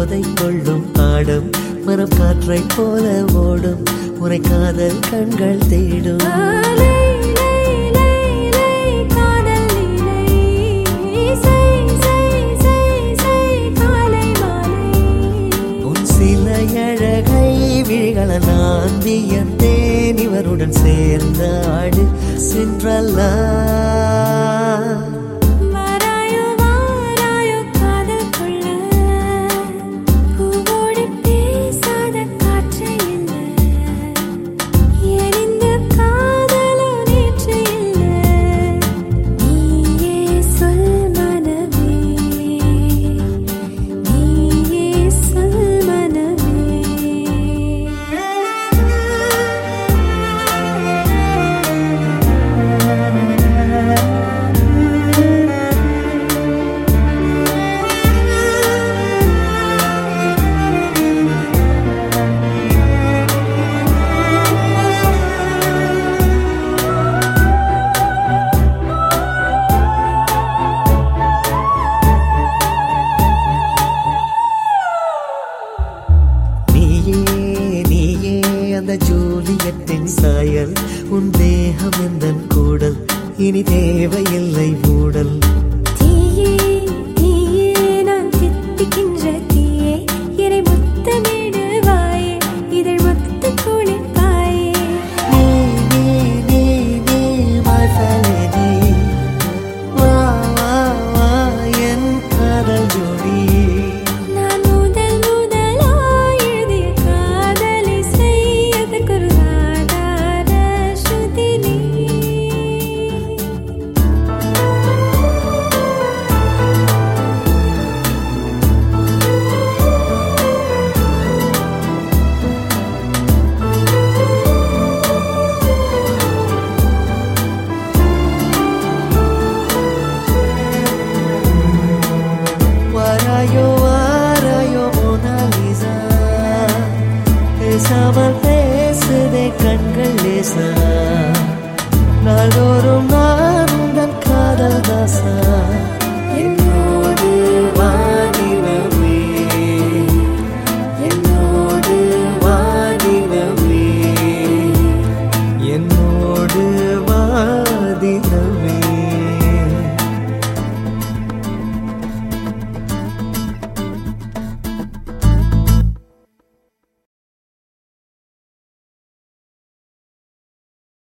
போதை கொள்ளும் ஆடும் மரம் காற்றை போல ஓடும் உரை காதல் கண்கள் தேடும் உன் சில அழகை விழிகள நான் வியந்தேன் இவருடன் சேர்ந்த ஆடு சென்றல்லா அந்த ஜூலியட்டின் சாயல் உன் தேகம் எந்தன் கூடல் இனி தேவையில்லை மூடல் தீயே தீயே நான் தித்திக்கின்ற தீயே என்னை முத்தமிடுவாயே இதழ் முத்து குளிப்பாயே நீ நீ நீ நீ my felony வா வா வா என் காதல் ஜோடி வாராயோ மோனாலிசா பேசாமல் பேசுதே கண்கள் லேசா